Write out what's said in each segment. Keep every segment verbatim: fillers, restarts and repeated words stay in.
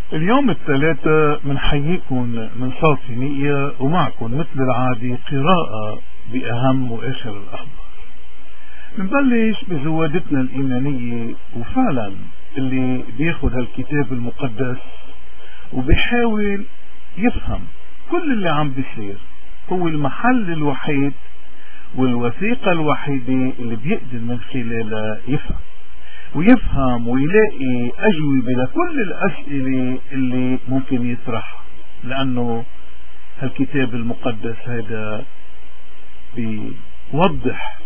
اليوم الثلاثة منحييكم من صوت نية، ومعكم مثل العادة قراءة بأهم وآخر الأخبار. منبلش بزوادتنا الإيمانية، وفعلا اللي بياخد هالكتاب المقدس وبيحاول يفهم كل اللي عم بيصير هو المحل الوحيد والوثيقة الوحيدة اللي بيقدر من خلالها يفهم ويفهم ويلاقي أجوبة لكل الأسئلة اللي ممكن يطرحها، لأنه هالكتاب المقدس هذا بيوضح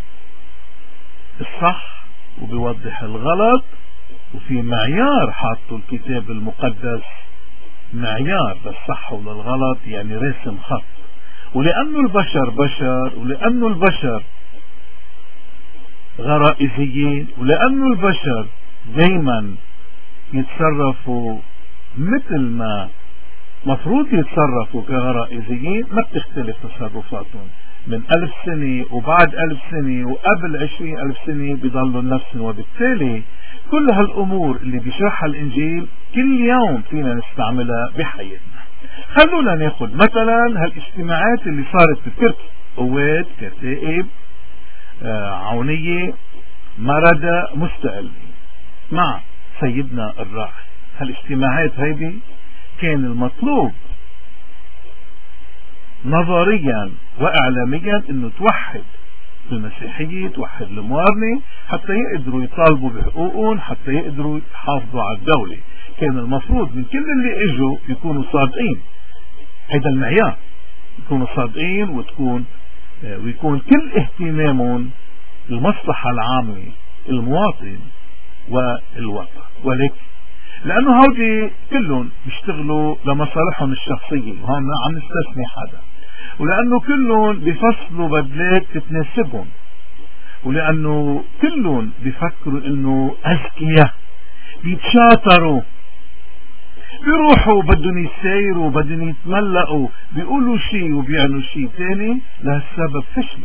الصح وبيوضح الغلط، وفي معيار حاطه الكتاب المقدس، معيار للصح وللغلط، يعني رسم خط. ولأنه البشر بشر، ولأنه البشر غرائزيين، ولأنه البشر دايما يتصرفوا مثل ما مفروض يتصرفوا كغرائزيين، ما بتختلف تصرفاتهم من ألف سنة وبعد ألف سنة وقبل عشرين ألف سنة بيضلوا نفسهم. وبالتالي كل هالأمور اللي بيشرحها الإنجيل كل يوم فينا نستعملها بحياتنا. خلونا ناخد مثلا هالاجتماعات اللي صارت في تركيا، قوات، كتائب، آه، عونية، مردة، مستقلين مع سيدنا الراعي. هالاجتماعات هيدي كان المطلوب نظريا وإعلاميا انه توحد المسيحية، توحد الموارنة، حتى يقدروا يطالبوا بحقوقهم، حتى يقدروا يحافظوا على الدولة. كان المفروض من كل اللي اجوا يكونوا صادقين، هذا المعيار، يكونوا صادقين وتكون ويكون كل اهتمامهم المصلحة العامة، المواطن والوطن. ولكن لأنه هودي كلهم بيشتغلوا لمصالحهم الشخصية، وهم عم نستثني حدا، ولأنه كلهم بيفصلوا بدلات تتناسبهم، ولأنه كلهم بيفكروا إنه أذكياء بيتشاطروا، بيروحوا بدهم يسايروا، بدهم يتملقوا، بيقولوا شيء وبيعملوا شيء تاني، لهالسبب فشلوا.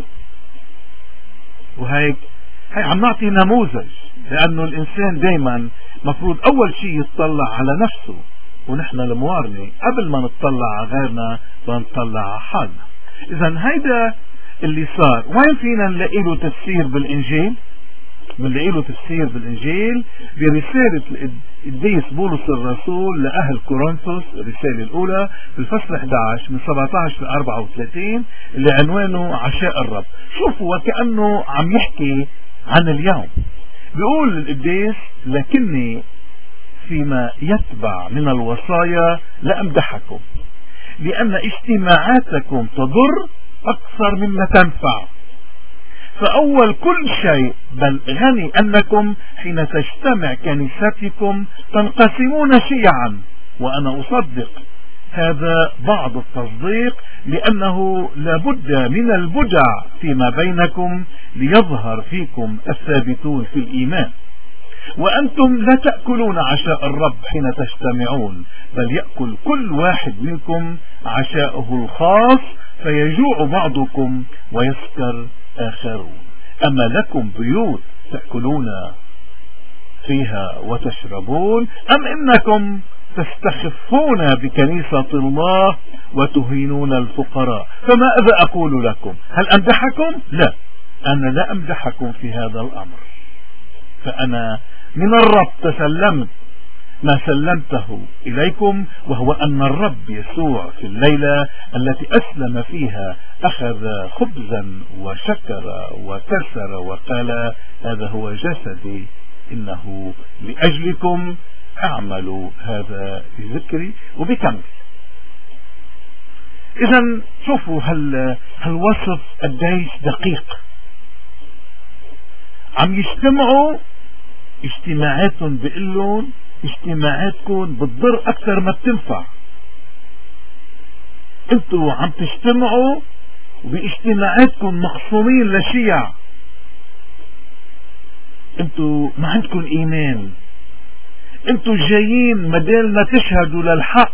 وهيك هي عم نعطي نموذج، لأنه الإنسان دايما مفروض أول شيء يتطلع على نفسه، ونحن الموارنة قبل ما نتطلع على غيرنا بنطلع على حالنا. إذا هيدا اللي صار. وين فينا نلاقي له تفسير بالإنجيل؟ بنلاقي له تفسير بالإنجيل برسالة القديس بولس الرسول لأهل كورنثوس، الرسالة الأولى بالفصل أحد عشر من سبعة عشر ل أربعة وثلاثين، اللي عنوانه عشاء الرب. شوفوا وكأنه عم يحكي عن اليوم. بيقول القديس: لكني فيما يتبع من الوصايا لأمدحكم، لأن اجتماعاتكم تضر أكثر مما تنفع. فأول كل شيء بل غني أنكم حين تجتمع كنيستكم تنقسمون شيعا، وأنا أصدق هذا بعض التصديق، لأنه لابد من البدع فيما بينكم ليظهر فيكم الثابتون في الإيمان. وأنتم لا تأكلون عشاء الرب حين تجتمعون، بل يأكل كل واحد منكم عشاءه الخاص، فيجوع بعضكم ويسكر آخرون. أما لكم بيوت تأكلون فيها وتشربون، أم إنكم تستخفون بكنيسة الله وتهينون الفقراء؟ فماذا أقول لكم؟ هل أمدحكم؟ لا، أنا لا أمدحكم في هذا الأمر، فأنا من الرب تسلمت ما سلمته إليكم، وهو أن الرب يسوع في الليلة التي أسلم فيها أخذ خبزا وشكر وكسر وقال: هذا هو جسدي، إنه لأجلكم، اعملوا هذا بذكري. وبكمل. إذن شوفوا هل هالوصف قديش دقيق. عم يجتمعوا اجتماعاتهم، بيقولون اجتماعاتكم بتضر أكثر ما بتنفع. انتوا عم تجتمعوا باجتماعاتكم مقسومين لشيع، انتوا ما عندكم إيمان، انتوا جايين مدالنا تشهدوا للحق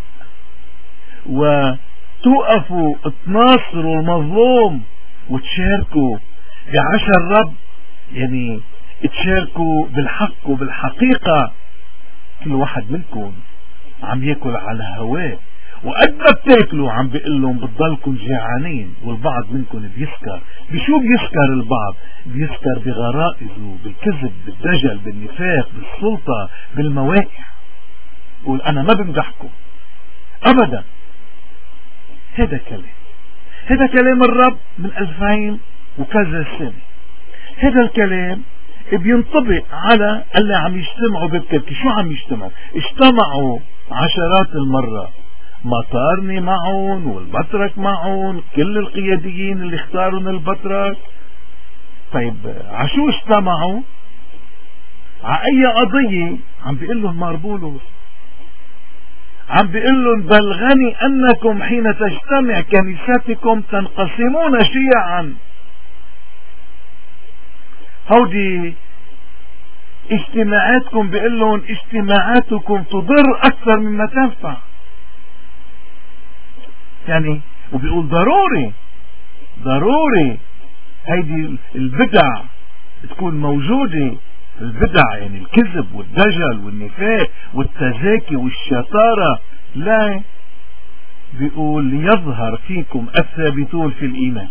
وتوقفوا تناصروا المظلوم وتشاركوا بعشاء الرب، يعني تشاركوا بالحق وبالحقيقة. كل واحد منكم عم ياكل على هواه، وقد ما بتاكلوا عم بيقول لهم بتضلكم جيعانين، والبعض منكم بيسكر. بشو بيسكر البعض؟ بيسكر بغرائزه، بالكذب، بالدجل، بالنفاق، بالسلطة، بالموائح. قول أنا ما بمدحكم أبدا. هذا كلام هذا كلام الرب من ألفين وكذا سنة. هذا الكلام بينطبق على اللي عم يجتمعوا ببكركي. شو عم يجتمعوا؟ اجتمعوا عشرات المرات، مطارني معهم والبطرك معهم، كل القياديين اللي اختاروا البطرك. طيب عشو اجتمعوا؟ ع اي قضية؟ عم بيقول لهم ماربولوس، عم بيقول لهم بلغني انكم حين تجتمع كنيستكم تنقسمون شيعا. هودي اجتماعاتكم، بيقول لهم اجتماعاتكم تضر اكثر مما تنفع. يعني وبيقول ضروري ضروري هيدي البدع تكون موجودة. البدع يعني الكذب والدجل والنفاق والتزاكي والشطارة. لا، بيقول ليظهر فيكم الثابتون في الإيمان.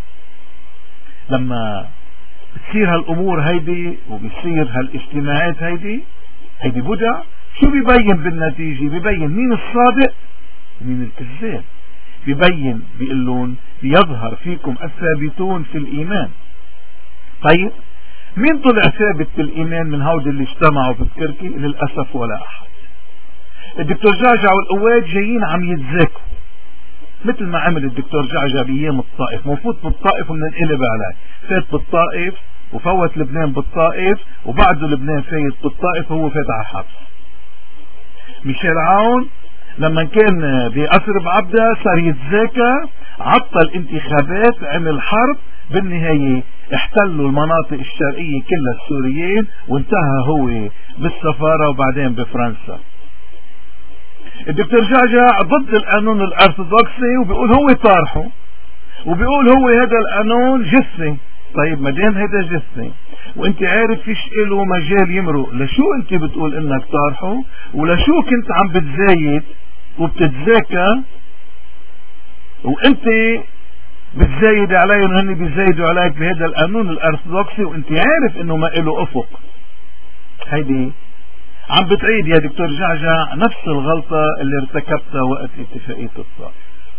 لما بتصير هالأمور هيدي وبتصير هالاجتماعات هيدي هيدي بدع، شو بيبين بالنتيجة؟ بيبين مين الصادق ومين الكذاب. بيبين بيقولون ليظهر فيكم الثابتون في الإيمان. طيب مين طلع ثابت في الإيمان من هود اللي اجتمعوا بتركي؟ للأسف ولا أحد. الدكتور جعجع والقوات جايين عم يتذاكوا مثل ما عمل الدكتور جعجع بأيام الطائف. مفوت بالطائف ومننقلب عليه. فات بالطائف وفوت لبنان بالطائف، وبعده لبنان فايت بالطائف وهو فات على الحبس. ميشيل عون لما كان بقصر بعبدة صار يتذاكى، عطل انتخابات، عمل حرب، بالنهاية احتلوا المناطق الشرقية كلها السوريين، وانتهى هو بالسفارة وبعدين بفرنسا. الدكتور جعجع ضد القانون الارثوذكسي وبيقول هو طارحه، وبيقول هو هذا القانون جثني. طيب ما دام هذا جثني وانت عارف فيش له مجال يمرق، لشو انت بتقول انك طارحه؟ ولشو كنت عم بتزايد وبتتذاكى وانت بتزايد عليهم وهن بيزايدوا عليك بهذا القانون الارثوذكسي وانت عارف انه ما له افق؟ هيدي عم بتعيد يا دكتور جعجع نفس الغلطة اللي ارتكبتها وقت اتفاقية الطائف.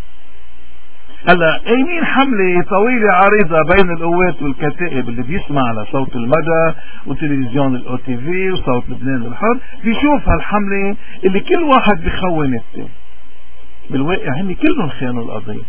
هلا قايمين حملة طويلة عريضة بين القوات والكتائب، اللي بيسمع لصوت المدى وتلفزيون الاو تي في وصوت لبنان الحر بيشوف هالحملة اللي كل واحد بيخون الثاني. بالواقع هن كلهم خانوا القضية،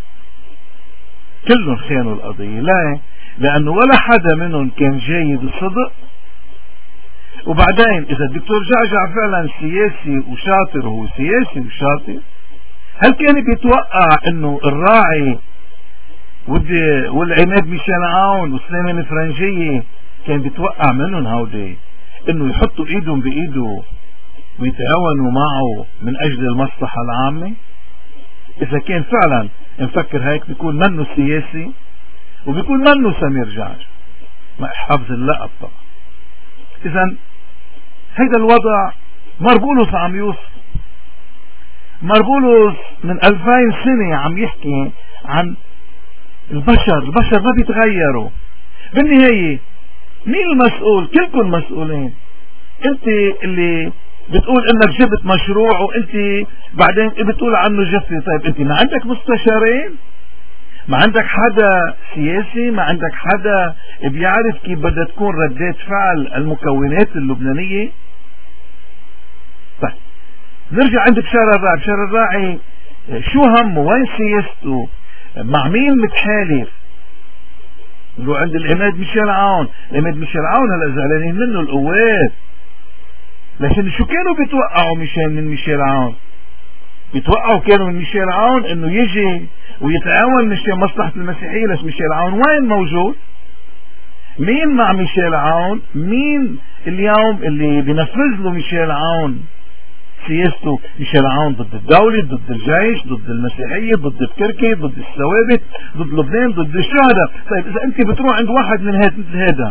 كلهم خانوا القضية. لا، لأنه ولا حدا منهم كان جاي بصدق. وبعدين إذا الدكتور جعجع فعلا سياسي وشاطر، وهو سياسي وشاطر، هل كان بيتوقع انه الراعي والعماد ميشيل عون وسليمان الفرنجية كان بيتوقع منهم هودي انه يحطوا ايدهم بايده ويتعاونوا معه من اجل المصلحة العامة؟ اذا كان فعلا نفكر هيك بيكون منه سياسي وبيكون منه سمير جعجع، مع حفظ اللقب طبعا. اذا هيدا الوضع ماربولوس عم يوصف. ماربولوس من ألفين سنة عم يحكي عن البشر. البشر ما بيتغيروا. بالنهاية مين المسؤول؟ كلكم مسؤولين. انت اللي بتقول انك جبت مشروع وانت بعدين بتقول عنه جفري. طيب انت ما عندك مستشارين؟ ما عندك حدا سياسي؟ ما عندك حدا بيعرف كيف بدها تكون ردات فعل المكونات اللبنانية؟ طيب نرجع عند بشار الراعي. بشار الراعي شو همه؟ وين سياسته؟ مع مين متحالف؟ لو عند العماد ميشيل عون. العماد ميشيل عون هلا زعلانين منه القوات، لكن شو كانوا بيتوقعوا مشان من ميشيل عون؟ بيتوقعوا كانوا من ميشيل عون انه يجي ويتعاون مشان مصلحة المسيحية. ليش ميشيل عون وين موجود؟ مين مع ميشيل عون؟ مين اليوم اللي بينفذ له ميشيل عون سياسته؟ ميشيل عون ضد الدولة، ضد الجيش، ضد المسيحية، ضد التركي، ضد الثوابت، ضد لبنان، ضد الشهداء. طيب إذا أنت بتروح عند واحد من هاد مثل هذا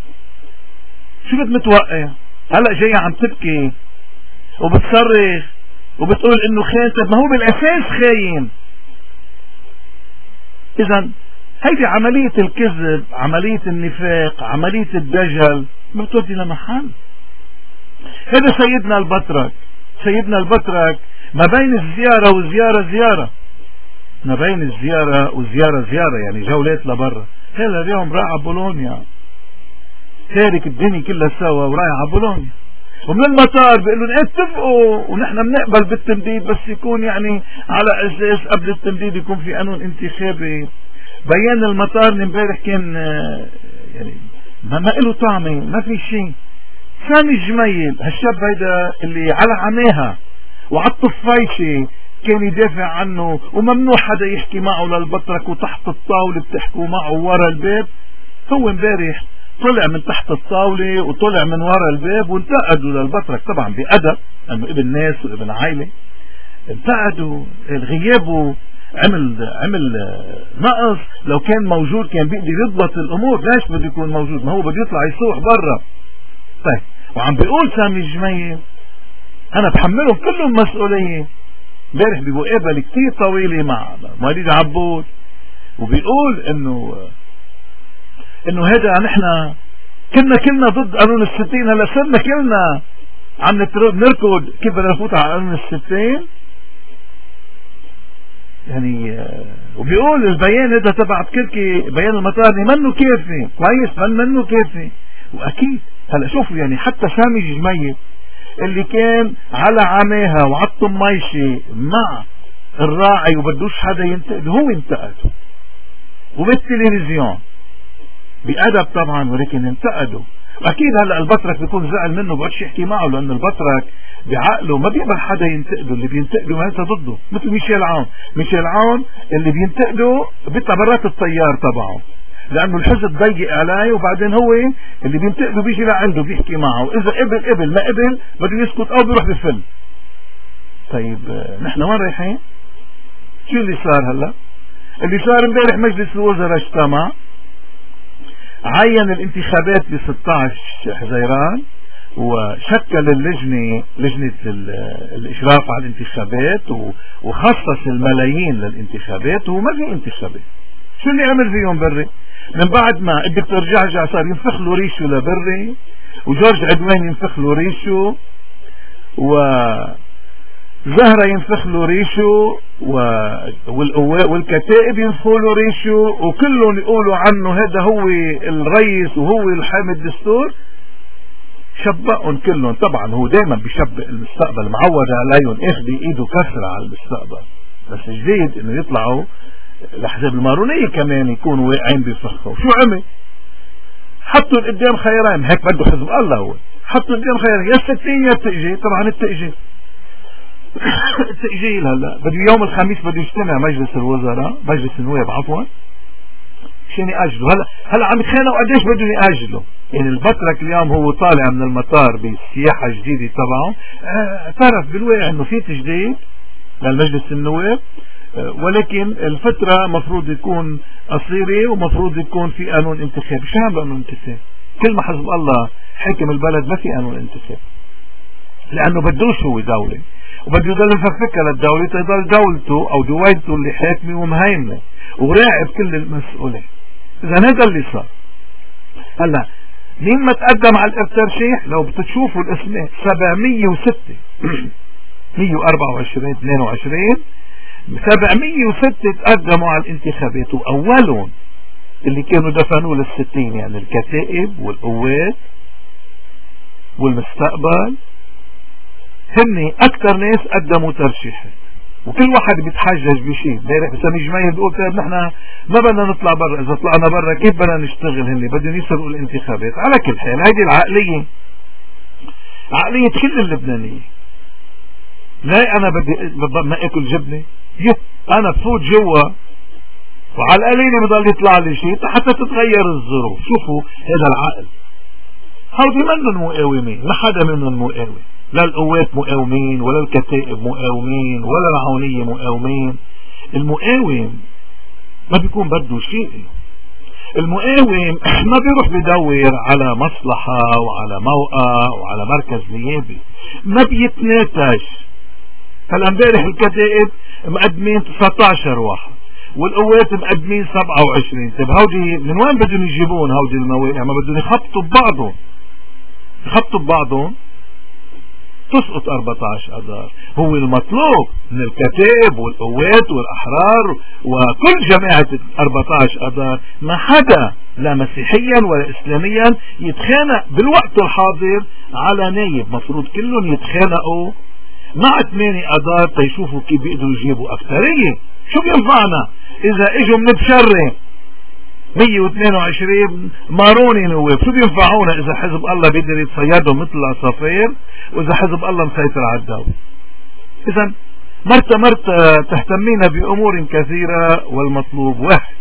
شو بتمتوقع؟ هلأ جاي عم تبكي وبتصرخ وبتقول انه خاين. طب ما هو بالاساس خاين. اذا هيدي عملية الكذب، عملية النفاق، عملية الدجل ما بتودي لمحل. هذا سيدنا البطرك. سيدنا البطرك ما بين الزيارة والزيارة زيارة، ما بين الزيارة والزيارة زيارة، يعني جولات لبرا. هلا اليوم رايح على بولونيا، تارك الدنيا كلها سوا ورايح على بولونيا، ومن المطار بيقول لهم اتفقوا ونحن بنقبل بالتمديد بس يكون يعني على اساس قبل التمديد يكون في قانون انتخابي. بيان المطار امبارح كان يعني ما ما له طعمه، ما في شيء. سامي الجميل هالشاب هيدا اللي على عماها وعلى الطفايشة كان يدافع عنه، وممنوع حدا يحكي معه للبطرك، وتحت الطاولة بتحكوا معه ورا الباب. هو امبارح طلع من تحت الطاولة وطلع من ورا الباب وانتقدوا للبطرك، طبعا بأدب انه ابن ناس وابن عائلة. انتقدوا غيابه، عمل عمل نقص. لو كان موجود كان بيقدر يضبط الامور. ليش بده يكون موجود؟ ما هو بده يطلع يصوح برا. طيب، وعم بيقول سامي الجميل انا بحملهم كلهم مسؤولية. امبارح بمقابلة كتير طويلة مع وليد عبود، وبيقول انه انه هذا نحن كنا كلنا ضد قانون الستين، هلا صرنا كلنا عم نركض كيف بدنا نفوت على قانون الستين. يعني وبيقول البيان هذا تبع تركي، بيان المطارني منه كافي. كويس، من منه كافي. واكيد هلا شوفوا يعني حتى سامي الجميل اللي كان على عماها وعلى الطميشة مع الراعي وبدوش حدا ينتقد، هو انتقده وبالتلفزيون بأدب طبعا، ولكن انتقده. اكيد هلا البطرك بيكون زعل منه، بقدرش يحكي معه، لان البطرك بعقله ما بيقبل حدا ينتقده. اللي بينتقده هذا ضده، مثل ميشيل عون. ميشيل عون اللي بينتقده بيطلع برات الطيار تبعه، لانه الحزب ضيق عليه، وبعدين هو اللي بينتقده بيجي لعنده بيحكي معه، اذا قبل قبل، ما قبل بده يسكت او بيروح بفل. طيب نحن وين رايحين؟ شو اللي صار هلا؟ اللي صار امبارح مجلس الوزراء اجتمع، عين الانتخابات ب ستة عشر حزيران، وشكل اللجنة لجنة الإشراف على الانتخابات، وخصص الملايين للانتخابات، وما في انتخابات. شو اللي عمل فيهم بري؟ من بعد ما الدكتور جعجع صار ينفخ له ريشه لبري، وجورج عدوان ينفخ له ريشه، وزهرة ينفخ له ريشه، والكتائب ينفخوا له ريشه، وكلهم يقولوا عنه هذا هو الرئيس وهو الحامي الدستور. شبقهم كلهم. طبعا هو دائما بيشبق المستقبل، معود عليهم اخذ ايده كسرة على المستقبل. بس جديد انه يطلعوا الاحزاب المارونية كمان يكونوا واقعين بفخهم. شو عمل؟ حطوا قدام خيرين، هيك بده حزب الله. هو حطوا قدام خيرين، يا الستين يا التأجيل. طبعا التأجيل التأجيل هلا بده يوم الخميس بده يجتمع مجلس الوزراء، مجلس النواب عفوا، مشان يأجلوا. هلا هلا عم يتخانقوا قديش بدهم يأجلوا. يعني البطرك اليوم هو طالع من المطار بالسياحة الجديدة تبعه، اعترف بالواقع انه في تجديد للمجلس النواب، ولكن الفترة مفروض يكون قصيرة، ومفروض يكون في قانون انتخابي. شو عم قانون انتخابي؟ كل ما حزب الله حاكم البلد ما في قانون انتخابي، لانه بدوش هو دولة، وبده يضل مفككة للدولة تضل دولته او دويلته اللي حاكمة ومهيمنة وراعب كل المسؤولين. اذا هذا اللي صار. هلا مين ما تقدم على الترشيح؟ لو بتشوفوا الاسماء سبعمية وستة مية وأربعة وعشرين اثنين وعشرين سبعمية وستة تقدموا على الانتخابات، واولهم اللي كانوا دفنوا للستين، يعني الكتائب والقوات والمستقبل، هن اكثر ناس قدموا ترشيحات، وكل واحد بيتحجج بشيء. امبارح سامي جميل بيقول طيب نحن ما بدنا نطلع برا، اذا طلعنا برا كيف بدنا نشتغل؟ هن بدهم يسرقوا الانتخابات. على كل حال هيدي العقلية عقلية كل اللبنانيين. لا انا بدي ما اكل جبنة، يب انا بفوت جوا وعلى القليلة بضل يطلع لي شيء حتى تتغير الظروف. شوفوا هذا العقل. هودي منهم مقاومين، ما حدا منهم مقاوم، لا القوات مقاومين ولا الكتائب مقاومين ولا العونية مقاومين. المقاوم ما بيكون بده شيء. المقاوم ما بيروح بدور على مصلحة وعلى موقع وعلى مركز نيابي، ما بيتناتج هلا امبارح الكتائب مقدمين تسعة عشر واحد والقوات مقدمين سبعة وعشرين. طيب هودي من وين بدهم يجيبون هودي المواقع؟ ما بدهم يخبطوا ببعضهم، يخبطوا ببعضهم تسقط أربعة عشر أذار. هو المطلوب من الكتائب والقوات والأحرار وكل جماعة أربعة عشر أذار ما حدا لا مسيحيا ولا إسلاميا يتخانق بالوقت الحاضر على نايب. مفروض كلهم يتخانقوا مع ثمانية أذار تيشوفوا كيف بيقدروا يجيبوا أكثرية. شو بينفعنا إذا اجوا من بشرة مية واثنين وعشرين ماروني نواب؟ شو بينفعونا إذا حزب الله بيقدر يتصيدوا مثل العصافير وإذا حزب الله مسيطر على الدولة؟ إذا مرت مرت تهتمين بأمور كثيرة والمطلوب واحد.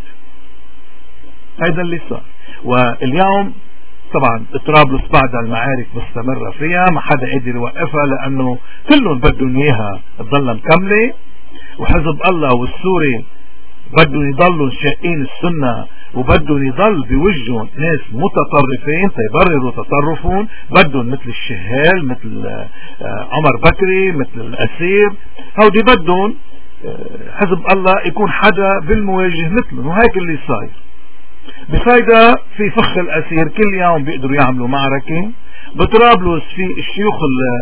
هذا اللي صار. واليوم طبعا طرابلس بعد المعارك مستمرة فيها، ما حدا قادر يوقفها لأنه كلهم بدهم إياها تضل مكملة، وحزب الله والسوري بدهم يضلوا شاقين السنة وبدهم يضل بوجههم ناس متطرفين تيبرروا تطرفهم، بدهم مثل الشهال مثل عمر بكري مثل الأسير، هودي بدهم حزب الله يكون حدا بالمواجه مثلهم. وهيك اللي صاير. بفايدة في فخ الأسير كل يوم بيقدروا يعملوا معركة. بطرابلس في الشيوخ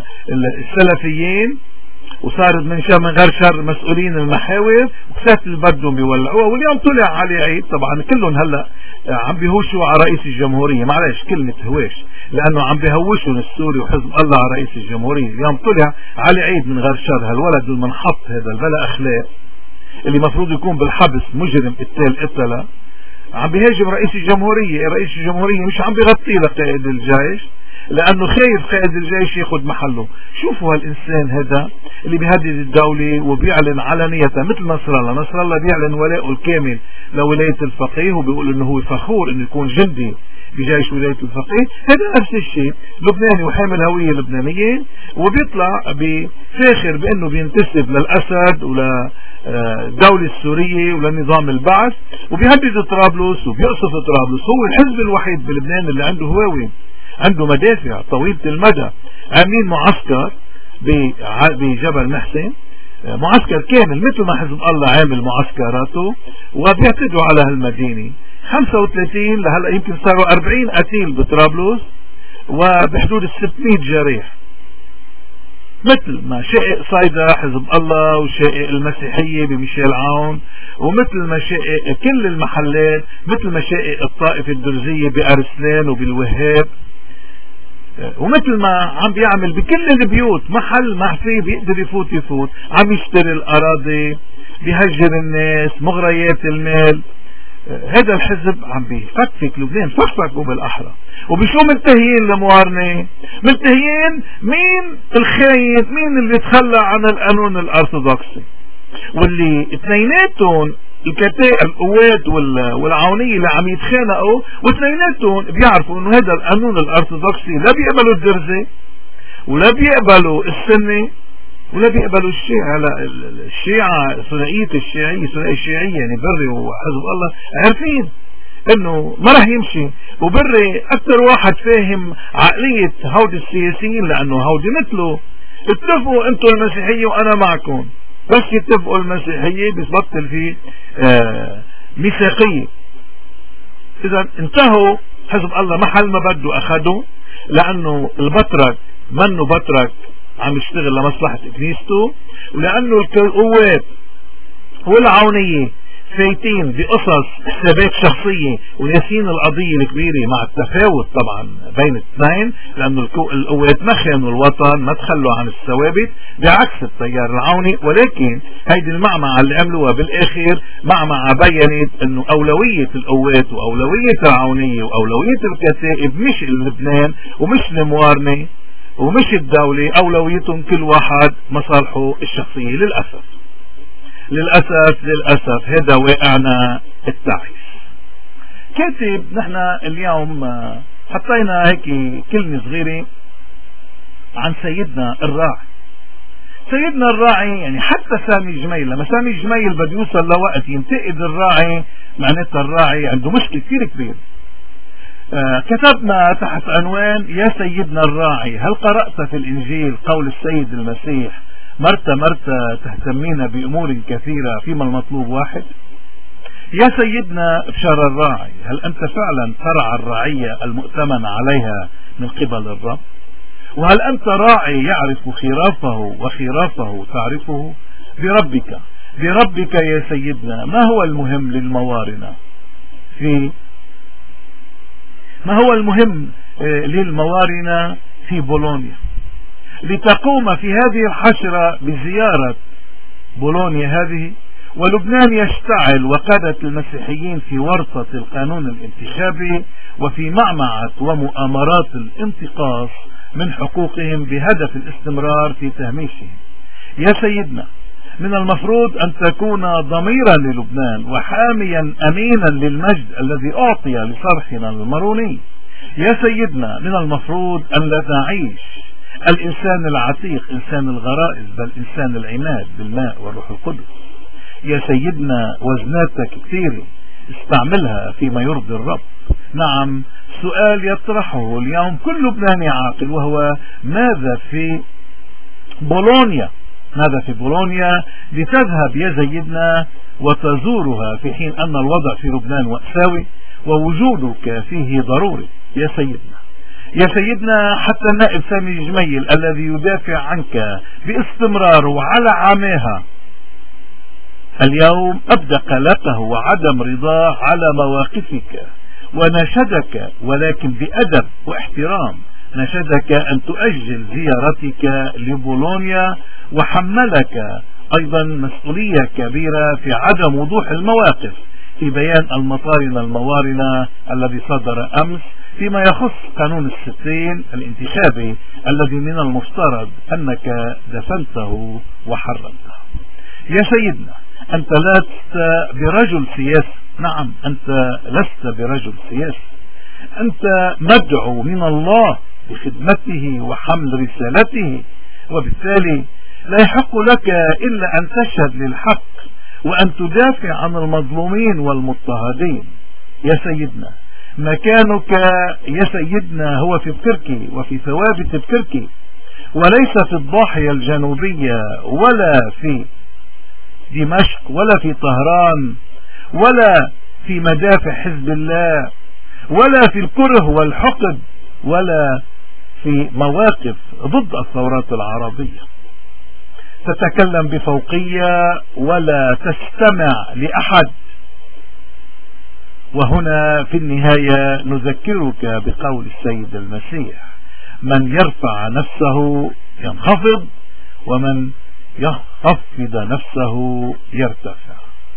السلفيين وصارت من شر من غير شر مسؤولين المحاور وكسات اللي بدهم بيولعوها. واليوم طلع علي عيد، طبعا كلهم هلا عم بيهوشوا على رئيس الجمهورية، معلش كلمة هواش لأنه عم بيهوشوا السوري وحزب الله على رئيس الجمهورية. اليوم طلع علي عيد من غير شر، هالولد المنحط هذا البلا أخلاق اللي مفروض يكون بالحبس مجرم قتال قتلة عم بيهاجم رئيس الجمهورية. رئيس الجمهورية مش عم بيغطي لقائد الجيش لأنه خايف قائد الجيش ياخد محله. شوفوا هالإنسان هذا اللي بيهدد الدولة وبيعلن علانية مثل نصر الله. نصر الله بيعلن ولاءه الكامل لولاية الفقيه وبيقول انه هو فخور انه يكون جندي بجيش ولاية الفقيه. هذا نفس الشيء لبناني وحامل هوية لبنانية وبيطلع بفاخر بانه بينتسب للأسد وللدولة السورية ولنظام البعث وبيهدد طرابلس وبيقصف طرابلس. هو الحزب الوحيد بلبنان اللي عنده هواوي، عنده مدافع طويلة المدى. عاملين معسكر بجبل محسن، معسكر كامل مثل ما حزب الله عامل معسكراته وبيعتدوا على هالمدينة. خمسة وثلاثين لهلا يمكن صاروا أربعين قتيل بطرابلس وبحدود ستمائة جريح، مثل ما شائق صيدا حزب الله وشائق المسيحية بميشيل عون ومثل ما شائق كل المحلات، مثل ما شائق الطائفة الدرزية بأرسلان وبالوهاب، ومثل ما عم بيعمل بكل البيوت محل ما فيه بيقدر يفوت يفوت. عم يشتري الأراضي، بيهجر الناس، مغريات المال. هذا الحزب عم بيفكفك لبنان، فكفكوا بالأحرى. وبشو منتهيين لموارنة؟ منتهيين مين الخاين، مين اللي تخلى عن القانون الأرثوذكسي واللي اثنيناتهم الكتائب القوات والعونية اللي عم يتخانقوا واثنيناتهم بيعرفوا انه هذا القانون الأرثوذكسي لا بيقبلوا الدرزة ولا بيقبلوا السنة ولا بيقبلوا الشيعة. لا الشيعة ثنائية الشيعية ثنائية الشيعية يعني بري وحزب الله عارفين انه ما راح يمشي. وبري اكثر واحد فاهم عقلية هودي السياسيين لانه هودي مثله. اتفقوا انتوا المسيحية وانا معكم، بس يتفقوا المسيحية بيبطل في آه ميثاقية. اذا انتهوا حزب الله محل ما بده اخده لانه البطرك منه بطرك عم يشتغل لمصلحة كنيسته، ولأنه القوات والعونية فايتين بقصص حسابات شخصية وناسين القضية الكبيرة مع التفاوت طبعا بين الاثنين، لأنه القوات ما خانوا الوطن، ما تخلوا عن الثوابت بعكس التيار العوني. ولكن هيدي المعمعة اللي عملوها بالآخر معمعة بينت أنه أولوية القوات وأولوية العونية وأولوية الكتائب مش لبنان ومش الموارنة ومش الدولة، أولويتهم كل واحد مصالحه الشخصية. للأسف للأسف للأسف هذا واقعنا التعيس. كاتب نحن اليوم حطينا هيك كلمة صغيرة عن سيدنا الراعي. سيدنا الراعي يعني حتى سامي جميل، لما سامي جميل بده يوصل لوقت ينتقد الراعي معناتها الراعي عنده مشكلة كثير كبير. آه كتبنا تحت عنوان يا سيدنا الراعي هل قرأت في الإنجيل قول السيد المسيح مرتا مرتا تهتمين بأمور كثيرة فيما المطلوب واحد. يا سيدنا بشار الراعي، هل أنت فعلا ترعى الرعية المؤتمن عليها من قبل الرب؟ وهل أنت راعي يعرف خرافه وخرافه تعرفه؟ بربك بربك يا سيدنا، ما هو المهم للموارنة في ما هو المهم للموارنة في بولونيا لتقوم في هذه الحشرة بزيارة بولونيا هذه، ولبنان يشتعل وقادة المسيحيين في ورطة القانون الانتخابي وفي معمعة ومؤامرات الانتقاص من حقوقهم بهدف الاستمرار في تهميشهم. يا سيدنا، من المفروض أن تكون ضميرا للبنان وحاميا أمينا للمجد الذي أعطي لصرحنا الماروني. يا سيدنا، من المفروض أن لا نعيش الإنسان العتيق إنسان الغرائز، بل إنسان العماد بالماء والروح القدس. يا سيدنا، وزناتك كثيرة، استعملها فيما يرضي الرب. نعم، سؤال يطرحه اليوم كل لبناني عاقل، وهو ماذا في بولونيا؟ ماذا في بولونيا لتذهب يا سيدنا وتزورها في حين أن الوضع في لبنان مأساوي ووجودك فيه ضروري؟ يا سيدنا يا سيدنا، حتى النائب سامي جميل الذي يدافع عنك باستمرار وعلى عامها اليوم أبدى قلقه وعدم رضاه على مواقفك ونشدك، ولكن بأدب واحترام نشدك أن تؤجل زيارتك لبولونيا، وحملك أيضا مسؤولية كبيرة في عدم وضوح المواقف في بيان المطارنة الموارنة الذي صدر أمس فيما يخص قانون الستين الانتخابي الذي من المفترض أنك دفنته وحرمته. يا سيدنا، أنت لست برجل سياسي، نعم أنت لست برجل سياسي، أنت مدعو من الله بخدمته وحمل رسالته، وبالتالي لا يحق لك إلا أن تشهد للحق وأن تدافع عن المظلومين والمضطهدين. يا سيدنا، مكانك يا سيدنا هو في بكركي وفي ثوابت بكركي، وليس في الضاحية الجنوبية ولا في دمشق ولا في طهران ولا في مدافع حزب الله ولا في الكره والحقد ولا في مواقف ضد الثورات العربية. تتكلم بفوقية ولا تستمع لأحد. وهنا في النهاية نذكرك بقول السيد المسيح: من يرفع نفسه ينخفض، ومن يخفض نفسه يرتفع.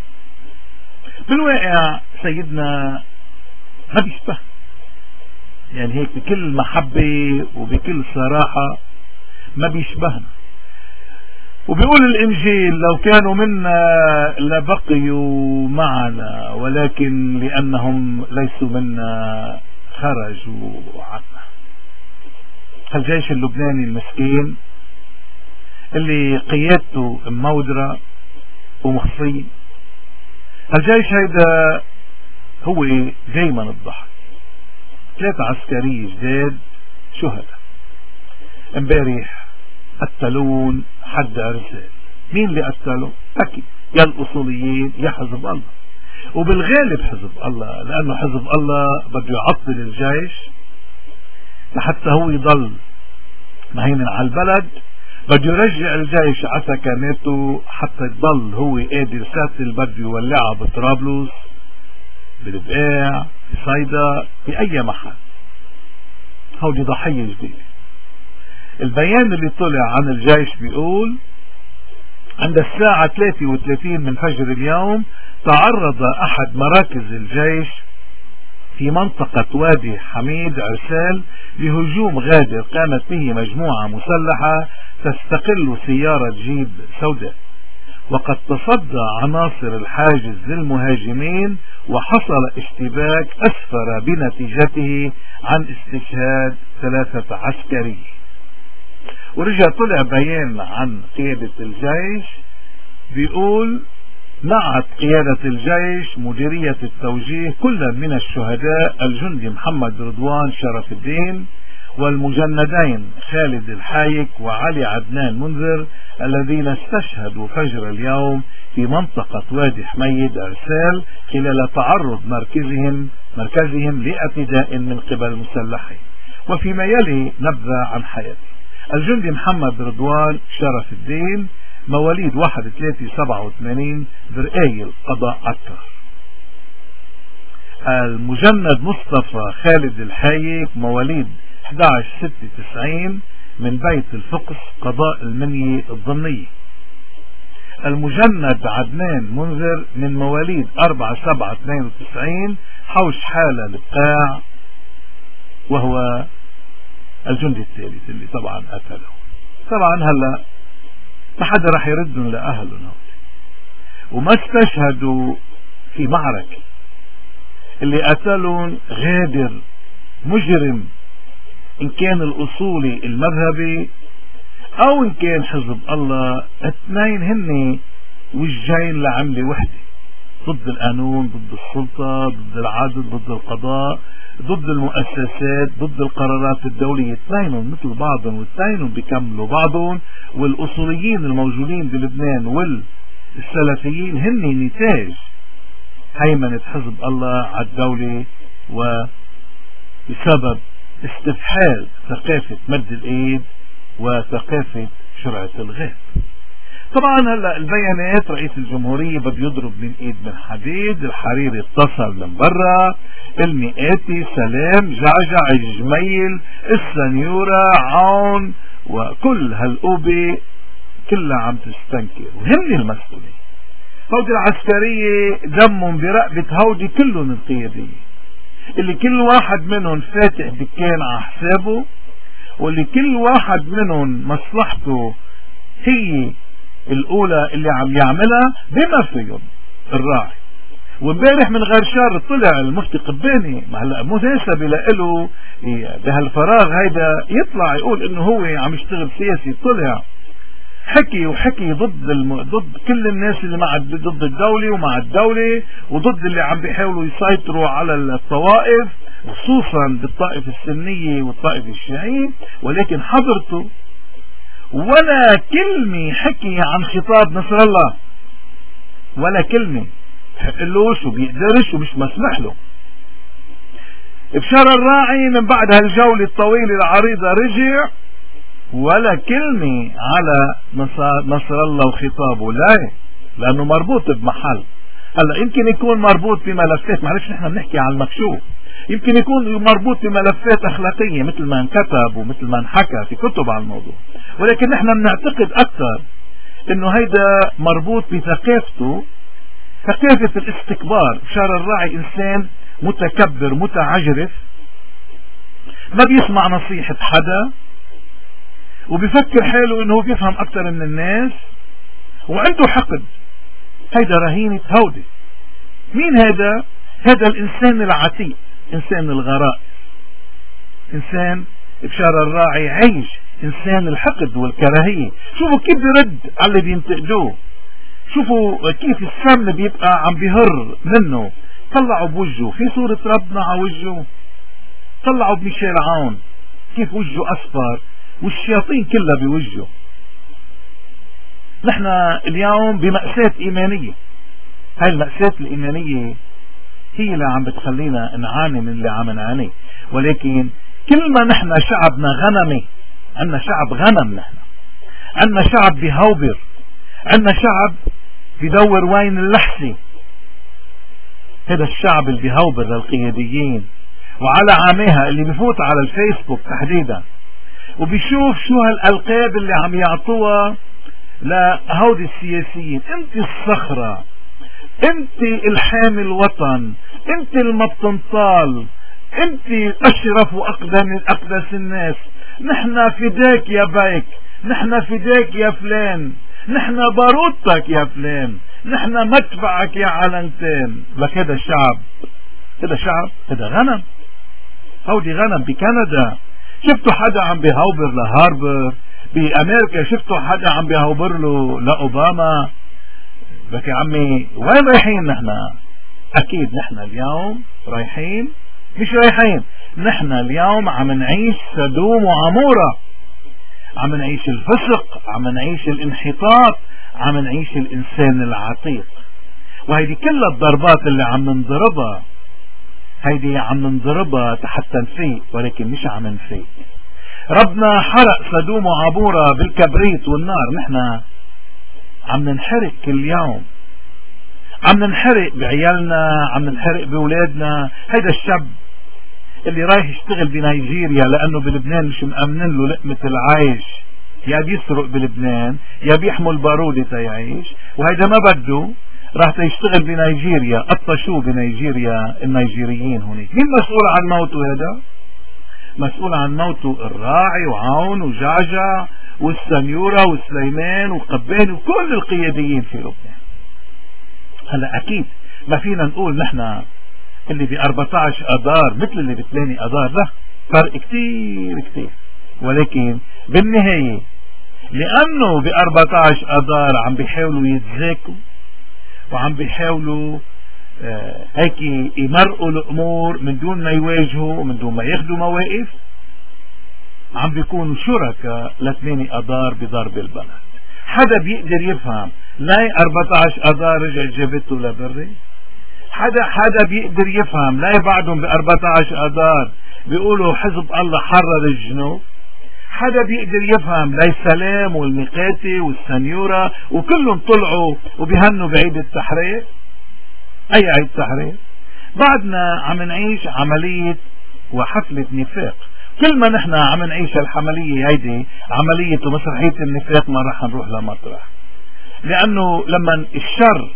بالواقع سيدنا ما بيشبه، يعني هيك بكل محبة وبكل صراحة ما بيشبهنا. وبيقول الإنجيل: لو كانوا منا لبقيوا معنا، ولكن لأنهم ليسوا منا خرجوا عنا. الجيش اللبناني المسكين اللي قيادته مودرة ومخفية، الجيش هيدا هو دايما الضحك. ثلاثة عسكري جداد شهداء امبارح قتلون حد ارسال. مين اللي قتلوا؟ اكيد يا الاصوليين يا حزب الله، وبالغالب حزب الله، لانه حزب الله بده يعطل الجيش لحتى هو يضل مهيمن على البلد، بده يرجع الجيش على سكناته حتى يضل هو قادر ساتل، بده يولعها بطرابلس، بالبقاع، في صيدا، في اي محل. هودي ضحية جديدة. البيان اللي طلع عن الجيش بيقول: عند الساعة ثلاثة وثلاثين من فجر اليوم تعرض أحد مراكز الجيش في منطقة وادي حميد عرسال لهجوم غادر قامت به مجموعة مسلحة تستقل سيارة جيب سوداء، وقد تصدى عناصر الحاجز للمهاجمين وحصل اشتباك أسفر بنتيجته عن استشهاد ثلاثة عسكري. ورجع طلع بيان عن قيادة الجيش بيقول: نعت قيادة الجيش مديرية التوجيه كل من الشهداء الجندي محمد رضوان شرف الدين والمجندين خالد الحايك وعلي عدنان منذر الذين استشهدوا فجر اليوم في منطقة وادي حميد أرسال خلال تعرض مركزهم مركزهم لاعتداء من قبل مسلحين. وفيما يلي نبذة عن حياته: الجندي محمد رضوان شرف الدين مواليد واحد ثلاثة سبعة وثمانين برقايل قضاء عكار. المجند مصطفى خالد الحايك مواليد أحد عشر ستة وتسعين من بيت الفقس قضاء المنية الضمنية. المجند عدنان منذر من مواليد أربعة سبعة اثنين وتسعين حوش حالة القاع، وهو الجندي الثالث اللي طبعا قتله. طبعا هلا ما حدا راح يردهم لأهلهم، وما استشهدوا في معركة. اللي قتلهم غادر مجرم، إن كان الأصولي المذهبي أو إن كان حزب الله، اثنين هن وجهين لعملة وحدة، ضد القانون، ضد السلطة، ضد العدل، ضد القضاء، ضد المؤسسات، ضد القرارات الدولية. اثنينهم مثل بعضهم واثنينهم بيكملوا بعضهم. والأصوليين الموجودين بلبنان والسلفيين هن نتاج هيمنة حزب الله على الدولة، وبسبب استفحال ثقافة مد الإيد وثقافة شرعة الغيب. طبعا هلا البيانات: رئيس الجمهورية بده يضرب من ايد من حديد، الحريري اتصل من برا، المئاتي، سلام، جعجع، الجميل، السنيورة، عون، وكل هالقوبة كلها عم تستنكر، وهن المسؤولين. هودي العسكرية دمهم برقبة هودي كلهم القيادية، اللي كل واحد منهم فاتح دكان على حسابه، واللي كل واحد منهم مصلحته هي الأولى اللي عم يعملها بما فيهم الراعي. وامبارح من غير شر طلع المفتي قباني، ما هلا مناسبة لإله بهالفراغ هيدا يطلع يقول انه هو عم يشتغل سياسي. طلع حكي وحكي ضد الم... ضد كل الناس اللي مع ضد الدولة ومع الدولة، وضد اللي عم بيحاولوا يسيطروا على الطوائف، خصوصا بالطائفة السنية والطائفة الشيعية. ولكن حضرته ولا كلمة حكي عن خطاب نصر الله، ولا كلمة حقلوش وبيقدرش ومش مسمح له. بشار الراعي من بعد هالجولة الطويلة العريضة رجع ولا كلمة على نصر الله وخطابه، لا، لأنه مربوط بمحل. هلا يمكن يكون مربوط بملفات، معلش نحن بنحكي عن المكشوف، يمكن يكون مربوط بملفات أخلاقية مثل ما انكتب ومثل ما انحكى في كتب على الموضوع، ولكن نحن بنعتقد أكثر إنه هيدا مربوط بثقافته، ثقافة الاستكبار. بشار الراعي إنسان متكبر متعجرف، ما بيسمع نصيحة حدا، وبيفكر حاله إنه بيفهم أكثر من الناس، وعنده حقد. هيدا رهينة هودي. مين هذا؟ هذا الإنسان العتيق، إنسان الغرائز، إنسان بشار الراعي عيش إنسان الحقد والكراهية. شوفوا كيف بيرد على اللي بينتقدوه، شوفوا كيف السمن بيبقى عم بيهر منه. طلعوا بوجهه في صورة ربنا على وجهه، طلعوا بميشيل عون كيف وجهه أصفر والشياطين كلها بوجهه. نحن اليوم بمأساة إيمانية، هاي المأساة الإيمانية هي اللي عم بتخلينا نعاني من اللي عم نعاني. ولكن كل ما نحن شعبنا غنمي، عنا شعب غنم، نحن عنا شعب بيهوبر، عنا شعب بيدور وين اللحسي. هذا الشعب اللي بيهوبر للقياديين وعلى عامها اللي بيفوت على الفيسبوك تحديدا وبيشوف شو هالألقاب اللي عم يعطوها لهودي السياسيين. انت الصخرة، انت الحامي الوطن، انت المبطنطال، انت اشرف واقدم اقدس الناس، نحن فداك يا بيك، نحن فداك يا فلان، نحن باروتك يا فلان، نحن مدفعك يا علنتين. لك هذا الشعب، هذا شعب، هذا غنم، هودي غنم. بكندا شفتوا حدا عم بيهوبر لهاربر؟ بأمريكا شفتوا حدا عم بيهوبر له لأوباما؟ لك يا عمي وين رايحين نحن؟ أكيد نحن اليوم رايحين مش رايحين. نحن اليوم عم نعيش سدوم وعمورة، عم نعيش الفسق، عم نعيش الانحطاط، عم نعيش الإنسان العتيق. وهيدي كل الضربات اللي عم نضربها، هيدي عم نضربها حتى نفيق، ولكن مش عم نفيق. ربنا حرق سدوم وعمورة بالكبريت والنار، نحن عم ننحرق كل يوم، عم ننحرق بعيالنا، عم ننحرق بولادنا. هيدا الشاب اللي رايح يشتغل بنيجيريا لأنه بلبنان مش مأمنين له لقمة العيش، يا بيسرق بلبنان يا بيحمل بارودة تيعيش، وهيدا ما بده، راح يشتغل بنيجيريا. قطشوه بنيجيريا النيجيريين هونيك. مين مسؤول عن موته هذا؟ مسؤول عن موته الراعي وعون وجعجع والسنيورة وسليمان وقباني وكل القياديين في لبنان. هلا أكيد ما فينا نقول نحن اللي ب أربعة عشر أذار مثل اللي ب ثمانية أذار، لا، فرق كتير كتير. ولكن بالنهاية لأنه ب أربعة عشر أذار عم بيحاولوا يتذاكوا وعم بيحاولوا آه هيك يمرقوا الأمور من دون ما يواجهوا ومن دون ما ياخدوا مواقف، عم بيكونوا شركاء لثمانية أذار بضرب البلد. حدا بيقدر يفهم لاي أربعة عشر أذار رجعت جابته لبري؟ حدا حدا بيقدر يفهم لاي بعدهم ب أربعة عشر أذار بيقولوا حزب الله حرر الجنوب؟ حدا بيقدر يفهم لاي سلام والميقاتي والسنيورة وكلهم طلعوا وبيهنوا بعيد التحرير؟ اي عيد تحرير؟ بعدنا عم نعيش عملية وحفلة نفاق. كل ما نحن عم نعيش العملية هيدي عملية ومسرحية النفاق ما رح نروح لمطرح. لانه لما الشر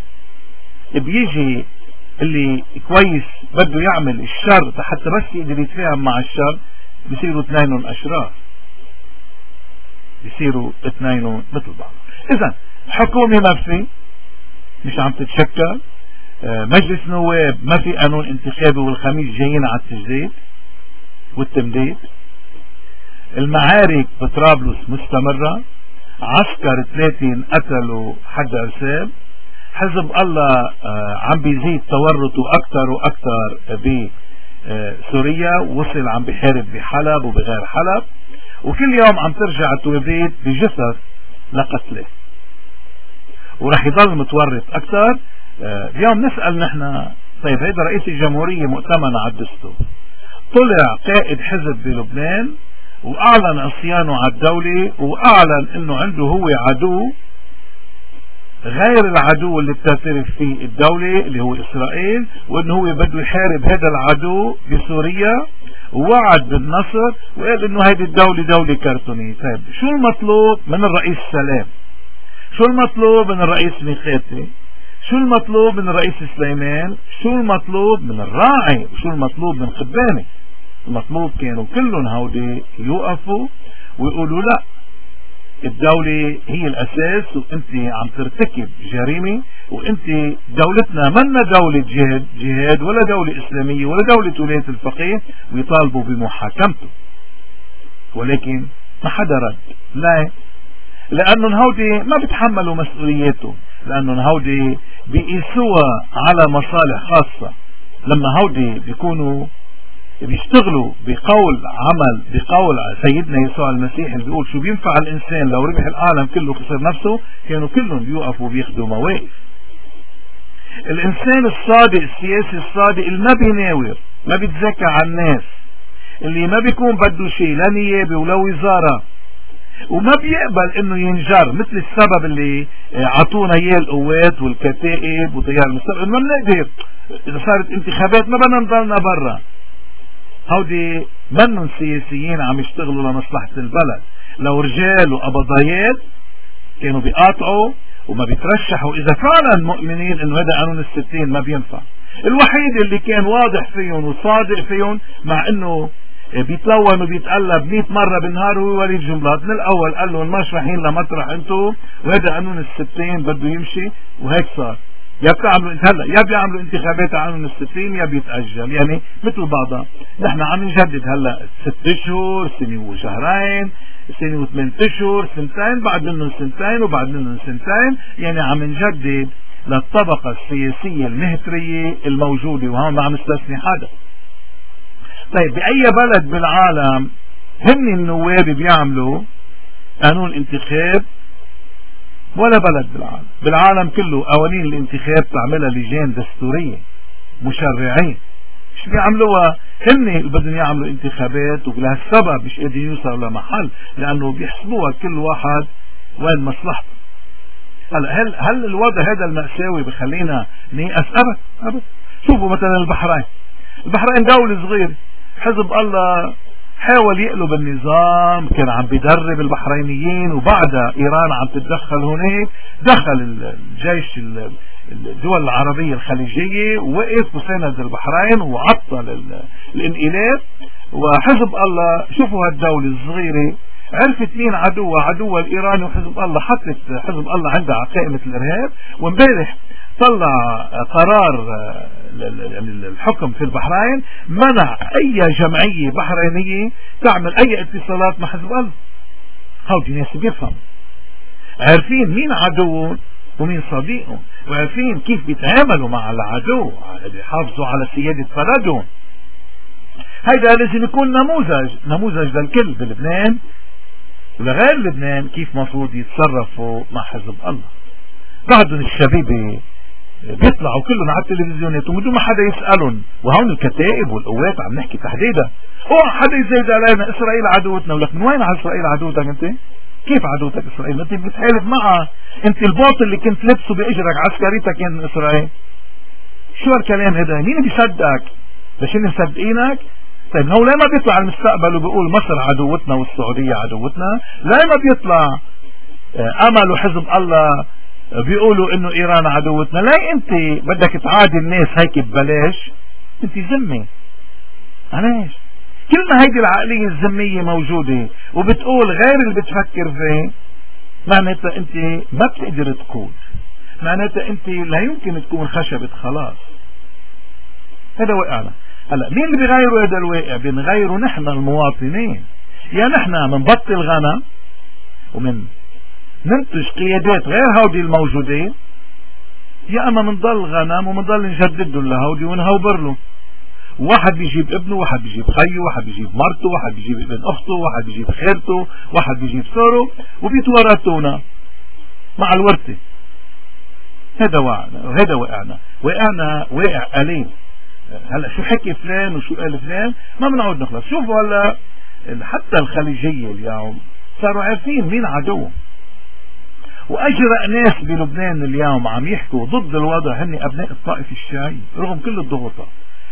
بيجي اللي كويس بده يعمل الشر حتى بس يقدر يتفاهم مع الشر، بيصيروا اثنينهم اشرار، بيصيروا اثنينهم مثل بعض. اذا حكومة ما في، مش عم تتشكل، مجلس نواب ما في قانون انتخابي والخميس جايين على التجديد والتمديد، المعارك بطرابلس مستمرة، عسكر ثلاثين قتلوا حد عساب، حزب الله عم بيزيد تورطه اكثر واكثر بسوريا، وصل عم بيحارب بحلب وبغير حلب، وكل يوم عم ترجع توبيت بجثث لقتله، ورح يضل متورط اكثر. اليوم نسأل نحن، طيب هيدا رئيس الجمهورية مؤتمن على الدستور، طلع قائد حزب بلبنان واعلن عصيانه على الدولة، واعلن انه عنده هو عدو غير العدو اللي بتعترف فيه الدولة اللي هو اسرائيل، وانه هو بده يحارب هذا العدو بسوريا، ووعد بالنصر وقال انه هيدي الدولة دولة كرتونية. طيب شو المطلوب من الرئيس سلام؟ شو المطلوب من الرئيس ميقاتي؟ شو المطلوب من الرئيس سليمان؟ شو المطلوب من الراعي؟ شو المطلوب من قباني؟ المطلوب كانوا كلهم هودي يوقفوا ويقولوا لا، الدولة هي الأساس، وانت عم ترتكب جريمة، وانت دولتنا منا دولة جهاد جهاد ولا دولة إسلامية ولا دولة ولاية الفقيه، ويطالبوا بمحاكمته. ولكن ما حدا رد. لا، لأنهم هودي ما بيتحملوا مسؤولياته، لأنهم هودي بيقيسوها على مصالح خاصة. لما هودي بيكونوا بيشتغلوا بقول عمل بقول سيدنا يسوع المسيح اللي بيقول شو بينفع الإنسان لو ربح العالم كله خسر نفسه، كانوا كلهم بيوقفوا بياخدوا مواقف. الإنسان الصادق السياسي الصادق اللي ما بيناور، ما بيتذكى على الناس، اللي ما بيكون بده شيء لا نيابة ولا وزارة، وما بيقبل انه ينجر مثل السبب اللي عطونا اياه القوات والكتائب وتيار المستقبل، ما بنقدر اذا صارت انتخابات ما بدنا نضلنا برا. هودي منهم سياسيين عم يشتغلوا لمصلحة البلد، لو رجال وقبضايات كانوا بيقاطعوا وما بيترشحوا اذا فعلا مؤمنين انه هذا قانون الستين ما بينفع. الوحيد اللي كان واضح فيهم وصادق فيهم مع انه بيتلون وبيتقلب مئة مرة بالنهار هو وليد جنبلاط، من الاول قال لهم ماش رايحين لمطرح انتو، وهذا قانون الستين بده يمشي، وهيك صار. يا بتعملوا هلا يا بيعملوا انتخابات قانون الستين يا بيتأجل، يعني مثل بعضها. نحن عم نجدد هلا ست اشهر، سنة وشهرين، سنة وثمان اشهر، سنتين، بعد منهم سنتين وبعد منهم سنتين، يعني عم نجدد للطبقة السياسية المهترية الموجودة، وهون ما عم نستثني حدا. طيب بأي بلد بالعالم هن النواب بيعملوا قانون انتخاب؟ ولا بلد بالعالم بالعالم كله قوانين الانتخاب تعملها لجان دستورية مشرعين، مش بيعملوها هن اللي بدهم يعملوا انتخابات، ولهالسبب مش قادرين يوصلوا لمحل لأنه بيحسبوها كل واحد وين مصلحته. هلا هل هل الوضع هذا المأساوي بخلينا نيأس؟ أبد أبد. شوفوا مثلا البحرين، البحرين دولة صغيرة، حزب الله حاول يقلب النظام، كان عم بيدرب البحرينيين، وبعدها ايران عم تتدخل هناك، دخل الجيش الدول العربية الخليجية ووقف وساند البحرين وعطل الانقلاب. وحزب الله شوفوا هالدولة الصغيرة عرفت مين عدوها، عدوها الايراني، وحزب الله حطت حزب الله عندها على قائمة الارهاب. وامبارح طلع قرار الحكم في البحرين منع اي جمعية بحرينية تعمل اي اتصالات مع حزب الله. هودي ناس بيفهم، عارفين مين عدوهم ومين صديقهم، وعارفين كيف بيتعاملوا مع العدو، يحافظوا على سيادة بلدهم. هيدا لازم يكون نموذج نموذج للكل بلبنان ولغير لبنان كيف مفروض يتصرفوا مع حزب الله. بعدهم الشبيبة بيطلعوا كلهم على التلفزيونات ومن دون ما حدا يسألهم، وهون الكتائب والقوات عم نحكي تحديدا. هو حدا يزايد علينا اسرائيل عدوتنا، ولك من وين على اسرائيل عدوتك انت؟ كيف عدوتك اسرائيل؟ انت بتحالف معها، انت الباط اللي كنت لبسه باجرك عسكريتك كان من اسرائيل. شو هالكلام هذا؟ مين بيصدقك؟ ليش اللي مصدقينك؟ طيب هو ليه ما بيطلع على المستقبل وبيقول مصر عدوتنا والسعودية عدوتنا؟ ليه ما بيطلع امل وحزب الله بيقولوا انه ايران عدوتنا؟ لا انت بدك تعادي الناس هيك ببلاش؟ انت ذمي. علاش؟ كل ما هيدي العقلية الذمية موجودة وبتقول غير اللي بتفكر فيه، معناتها انت ما بتقدر تقود، معناتها انت لا يمكن تكون خشبة خلاص. هذا وقعنا. هلا مين اللي بيغيروا هذا الواقع؟ بنغيره نحن المواطنين. يا نحن منبطل غنى ومن ننتج قيادات غير هودي الموجودين، يا اما منضل غنم ومنضل نجددهم لهودي ونهوبر له. واحد بيجيب ابنه، واحد بيجيب خيه، واحد بيجيب مرته، واحد بيجيب ابن اخته، واحد بيجيب خيرته، واحد بيجيب ثوره، وبيتورثونا مع الورثة. هذا وقعنا وهذا وقعنا وقعنا واقع قليل. هلا شو حكي فلان وشو قال فلان ما بنعود نخلص. شوفوا هلا حتى الخليجية اليوم صاروا عارفين مين عدوهم، واجرأ ناس بلبنان اليوم عم يحكوا ضد الوضع هن ابناء الطائفة الشيعية رغم كل الضغوطات.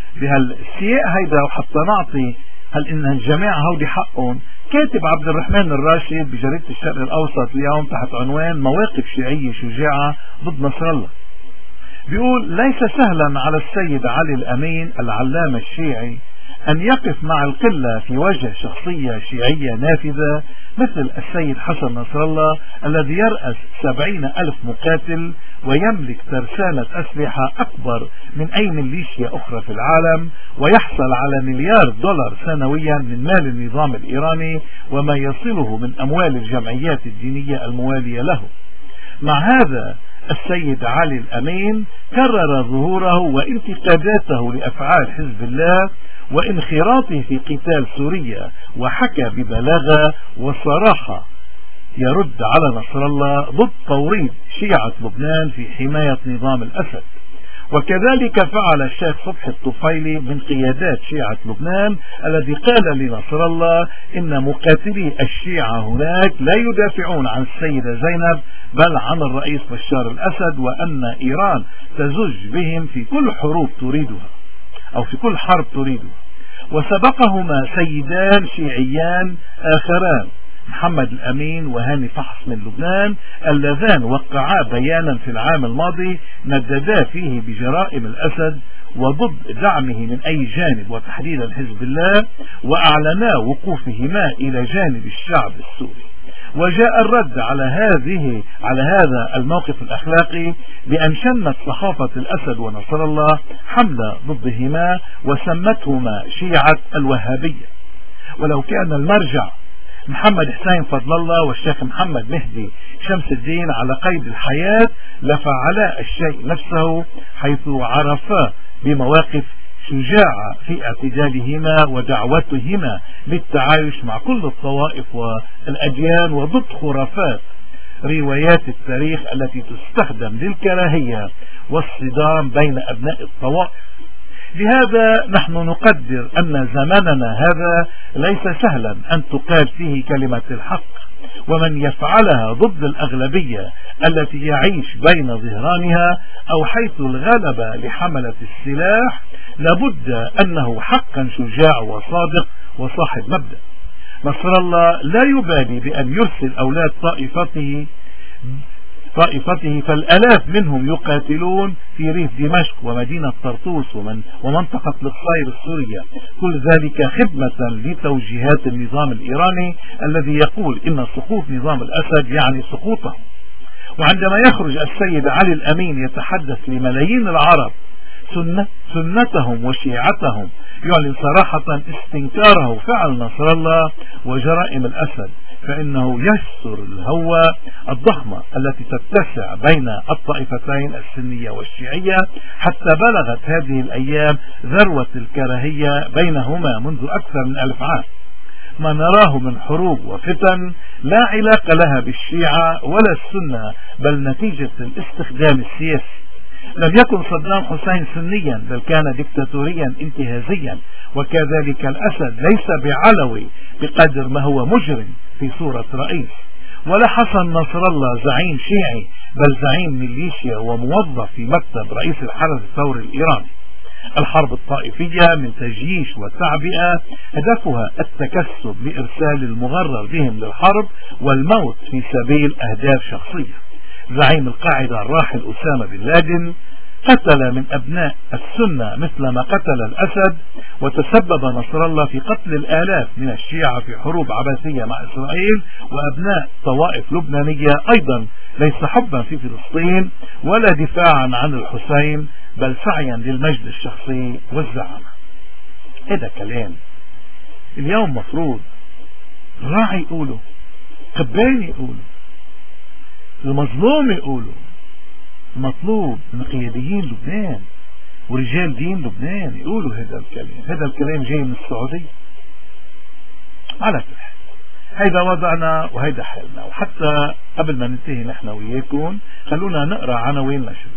بهالسياق هيدا وحتى نعطي هل ان الجماعة هودي حقهم، كاتب عبد الرحمن الراشد بجريدة الشرق الاوسط اليوم تحت عنوان مواقف شيعية شجاعة ضد نصر الله، بيقول ليس سهلا على السيد علي الامين العلامة الشيعي أن يقف مع القلة في وجه شخصية شيعية نافذة مثل السيد حسن نصر الله الذي يرأس سبعين ألف مقاتل ويملك ترسانة أسلحة أكبر من أي ميليشيا أخرى في العالم، ويحصل على مليار دولار سنويا من مال النظام الإيراني وما يصله من أموال الجمعيات الدينية الموالية له. مع هذا السيد علي الأمين كرر ظهوره وانتقاداته لأفعال حزب الله وانخراطه في قتال سوريا، وحكى ببلاغة وصراحة يرد على نصر الله ضد توريط شيعة لبنان في حماية نظام الأسد. وكذلك فعل الشيخ صبحي الطفيلي من قيادات شيعة لبنان الذي قال لنصر الله إن مقاتلي الشيعة هناك لا يدافعون عن السيدة زينب بل عن الرئيس بشار الأسد، وأن إيران تزج بهم في كل حروب تريدها أو في كل حرب تريدها. وسبقهما سيدان شيعيان آخران محمد الأمين وهاني فحص من لبنان اللذان وقعا بيانا في العام الماضي نددا فيه بجرائم الأسد وضد دعمه من أي جانب وتحديدا حزب الله، وأعلنا وقوفهما إلى جانب الشعب السوري. وجاء الرد على هذه على هذا الموقف الأخلاقي بأن شنت صحافة الأسد ونصر الله حملة ضدهما وسمتهما شيعة الوهابية. ولو كان المرجع محمد حسين فضل الله والشيخ محمد مهدي شمس الدين على قيد الحياة لفعلا الشيء نفسه، حيث عرفا بمواقف شجاعة في اعتدالهما ودعوتهما للتعايش مع كل الطوائف والأديان وضد خرافات روايات التاريخ التي تستخدم للكراهية والصدام بين أبناء الطوائف. لهذا نحن نقدر أن زماننا هذا ليس سهلا أن تقال فيه كلمة الحق، ومن يفعلها ضد الأغلبية التي يعيش بين ظهرانها أو حيث الغلبة لحملة السلاح لابد أنه حقا شجاع وصادق وصاحب مبدأ. نصر الله لا يبالي بأن يرسل أولاد طائفته طائفته فالألاف منهم يقاتلون في ريف دمشق ومدينة طرطوس ومن ومنطقة الصير السورية، كل ذلك خدمة لتوجيهات النظام الإيراني الذي يقول إن سقوط نظام الأسد يعني سقوطه. وعندما يخرج السيد علي الأمين يتحدث لملايين العرب سنة سنتهم وشيعتهم يعلن صراحة استنكاره فعل نصر الله وجرائم الأسد، فإنه يسر الهوى الضخمة التي تتسع بين الطائفتين السنية والشيعية حتى بلغت هذه الأيام ذروة الكراهية بينهما منذ أكثر من ألف عام. ما نراه من حروب وفتن لا علاقة لها بالشيعة ولا السنة، بل نتيجة الاستخدام السياسي. لم يكن صدام حسين سنيا، بل كان ديكتاتوريا انتهازيا، وكذلك الأسد ليس بعلوي بقدر ما هو مجرم في صورة رئيس، ولا حسن نصر الله زعيم شيعي، بل زعيم ميليشيا وموظف في مكتب رئيس الحرس الثوري الإيراني. الحرب الطائفية من تجييش وتعبئة هدفها التكسب لإرسال المغرر بهم للحرب والموت في سبيل أهداف شخصية. زعيم القاعدة الراحل أسامة بن لادن قتل من أبناء السنة مثل ما قتل الأسد، وتسبب نصر الله في قتل الآلاف من الشيعة في حروب عباسية مع إسرائيل وأبناء طوائف لبنانية أيضا، ليس حبا في فلسطين ولا دفاعا عن الحسين، بل سعيا للمجد الشخصي والزعامة. هذا كلام اليوم مفروض راعي يقوله، قباني يقوله، المظلوم يقوله، المطلوب من قياديين لبنان ورجال دين لبنان يقولوا هذا الكلام. هذا الكلام جاي من السعودية. على كل حال هيدا وضعنا وهيدا حالنا. وحتى قبل ما ننتهي نحن وياكم خلونا نقرأ عناوين نشر.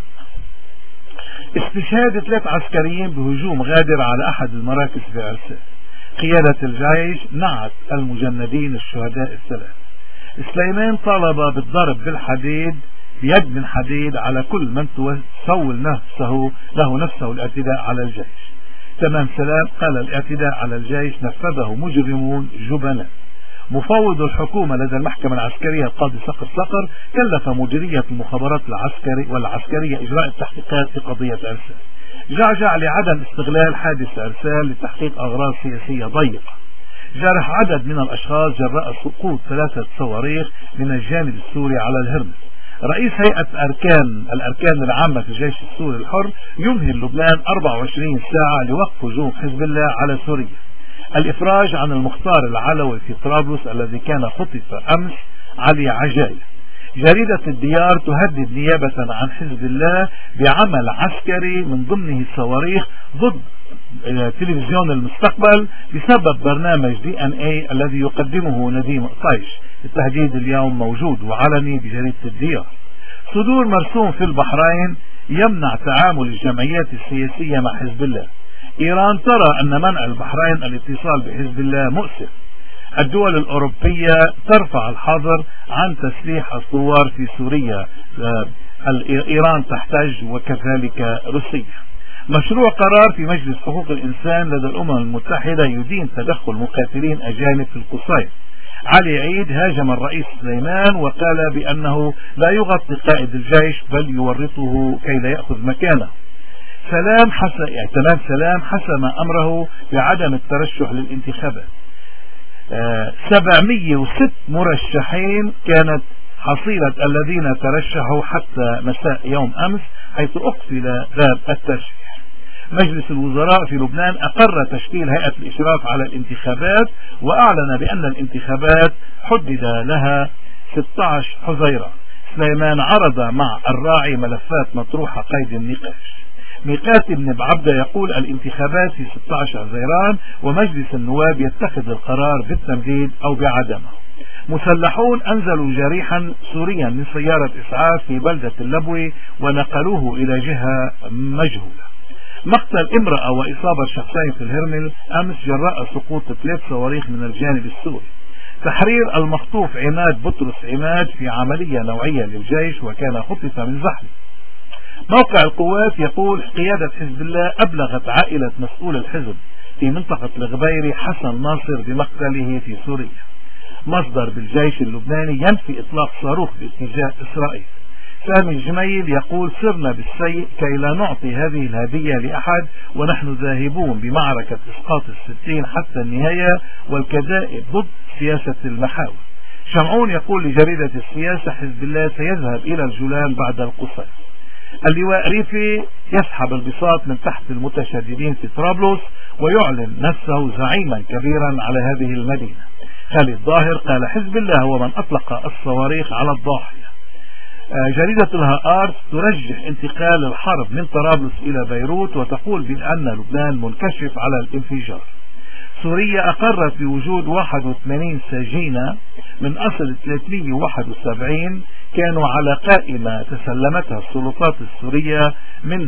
استشهاد ثلاث عسكريين بهجوم غادر على أحد المراكز في عرسان. قيادة الجيش نعت المجندين الشهداء الثلاث. سليمان طالب بالضرب بالحديد بيد من حديد على كل من تسول نفسه له نفسه الاعتداء على الجيش. تمام سلام قال الاعتداء على الجيش نفذه مجرمون جبناء. مفوض الحكومة لدى المحكمة العسكرية القاضي صقر صقر كلف مديرية المخابرات العسكري والعسكرية إجراء التحقيقات في قضية عرسان. جعجع لعدم استغلال حادث عرسان لتحقيق أغراض سياسية ضيقة. جرح عدد من الأشخاص جراء سقوط ثلاثة صواريخ من الجانب السوري على الهرمز. رئيس هيئة أركان الأركان العامة في الجيش السوري الحر يمهل لبنان أربعة وعشرين ساعة لوقف هجوم حزب الله على سوريا. الإفراج عن المختار العلوي في طرابلس الذي كان خطف أمس علي عجاية. جريدة الديار تهدد نيابة عن حزب الله بعمل عسكري من ضمنه صواريخ ضد تلفزيون المستقبل بسبب برنامج دي ان اي الذي يقدمه نديم قطيش. التهديد اليوم موجود وعلني بجريدة الديار. صدور مرسوم في البحرين يمنع تعامل الجمعيات السياسية مع حزب الله. إيران ترى أن منع البحرين الاتصال بحزب الله مؤسف. الدول الأوروبية ترفع الحظر عن تسليح الثوار في سوريا. إيران تحتاج وكذلك روسيا. مشروع قرار في مجلس حقوق الإنسان لدى الأمم المتحدة يدين تدخل مقاتلين أجانب في القصير. علي عيد هاجم الرئيس سليمان وقال بأنه لا يغطي قائد الجيش بل يورطه كي لا يأخذ مكانه. سلام حسم اعتماد سلام حسم أمره بعدم الترشح للانتخابات. آه سبعمئة وستة مرشحين كانت حصيلة الذين ترشحوا حتى مساء يوم أمس حيث أقفل باب الترشيح. مجلس الوزراء في لبنان أقر تشكيل هيئة الإشراف على الانتخابات وأعلن بأن الانتخابات حدد لها ستة عشر حزيران. سليمان عرض مع الراعي ملفات مطروحة قيد النقاش. ميقات بن بعبدة يقول الانتخابات في ستة عشر ذيران ومجلس النواب يتخذ القرار بالتمديد أو بعدمه. مسلحون أنزلوا جريحا سوريا من سيارة إسعاف في بلدة اللبوي ونقلوه إلى جهة مجهولة. مقتل امرأة وإصابة شخصين في الهرمل أمس جراء سقوط ثلاث صواريخ من الجانب السوري. تحرير المخطوف عماد بطرس عماد في عملية نوعية للجيش وكان خطف من زحل. موقع القوات يقول قيادة حزب الله أبلغت عائلة مسؤول الحزب في منطقة الغبيري حسن ناصر بمقتله في سوريا. مصدر بالجيش اللبناني ينفي إطلاق صاروخ باتجاه إسرائيل. سامي الجميل يقول سرنا بالسيء كي لا نعطي هذه الهدية لأحد ونحن ذاهبون بمعركة إسقاط الستين حتى النهاية والكذائب ضد سياسة المحاور. شمعون يقول لجريدة السياسة حزب الله سيذهب إلى الجولان بعد القصير. اللواء ريفي يسحب البساط من تحت المتشددين في طرابلس ويعلن نفسه زعيما كبيرا على هذه المدينة. خالد ظاهر قال حزب الله هو من أطلق الصواريخ على الضاحية. جريدة الهآرت ترجح انتقال الحرب من طرابلس إلى بيروت وتقول بأن لبنان منكشف على الانفجار. سوريا أقرت بوجود واحد وثمانين سجينة من أصل ثلاثمئة وواحد وسبعين كانوا على قائمة تسلمتها السلطات السورية من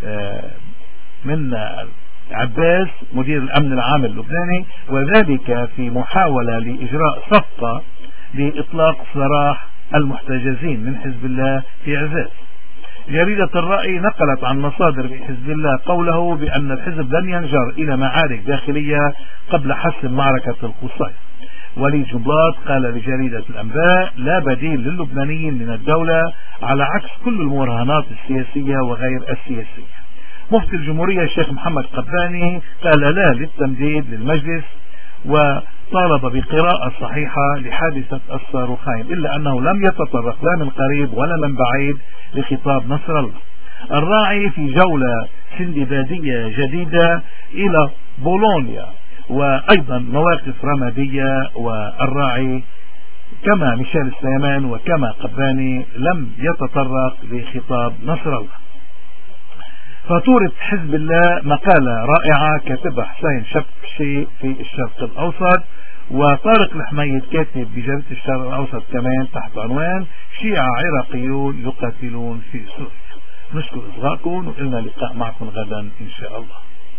من عباس مدير الأمن العام اللبناني، وذلك في محاولة لإجراء صفقة لإطلاق سراح المحتجزين من حزب الله في عزاز. جريدة الرأي نقلت عن مصادر بحزب الله قوله بأن الحزب لن ينجر إلى معارك داخلية قبل حسم معركة القصير. وليد جنبلاط قال لجريدة الأنباء لا بديل للبنانيين من الدولة على عكس كل المراهنات السياسية وغير السياسية. مفتي الجمهورية الشيخ محمد قباني قال لا للتمديد للمجلس وطالب بقراءة صحيحة لحادثة الصاروخين، إلا أنه لم يتطرق لا من قريب ولا من بعيد لخطاب نصر الله. الراعي في جولة سندبادية جديدة إلى بولونيا وأيضا مواقف رمادية، والراعي كما ميشيل السليمان وكما قباني لم يتطرق لخطاب نصر الله. فاتورة حزب الله مقالة رائعة كتبها حسين شبشي في الشرق الأوسط، وطارق الحميد كاتب بجريدة الشرق الأوسط كمان تحت عنوان شيعة عراقيون يقاتلون في سوريا. نشكر إصغائكم وإلنا لقاء معكم غدا إن شاء الله.